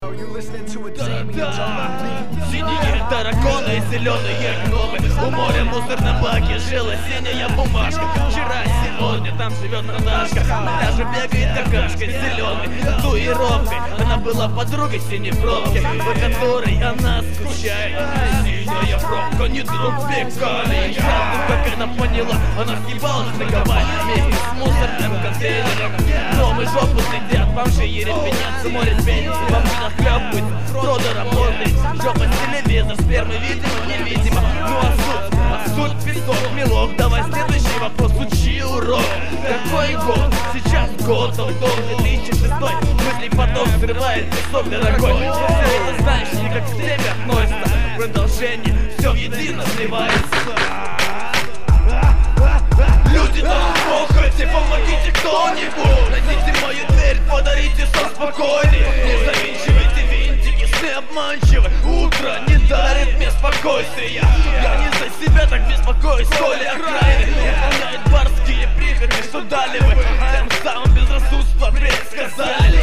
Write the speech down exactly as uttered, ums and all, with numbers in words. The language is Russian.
Синие тараконы и зеленые гномы. У моря в мусорном баке жила синяя бумажка. Вчера, сегодня там живет Наташка. Даже бегает какашка зеленой татуировкой. Она была подругой синей пробки, по которой она скучает. Синяя пробка, не друг векали. Правду, как она поняла, она съебалась на Гавайи вместе с мусорным контейнером. Гномы жопу следят, бомжи ерепенятся, море пень. Бомжи нахлебываются, трода работает. Жопа телевизор, спермы видимо, невидимо. Ну а суть, а суть песок, мелок. Давай следующий вопрос, учи урок. Какой год? Сейчас год, долг две тысячи шестой. Мысли поток взрывает песок дорогой. Все это знаешь, не как к тебе относится. Продолжение, все в едино сливается. Люди там похоти, помогите кто-нибудь. Найдите мою дверь, подарите сон спокойный. Не завинчивайте винтики, сны обманчивы. Утро не дарит мне спокойствия. Я не за себя так беспокоюсь, коли окраины выполняют барские прихоти, что дали вы. Тем самым безрассудство предсказали.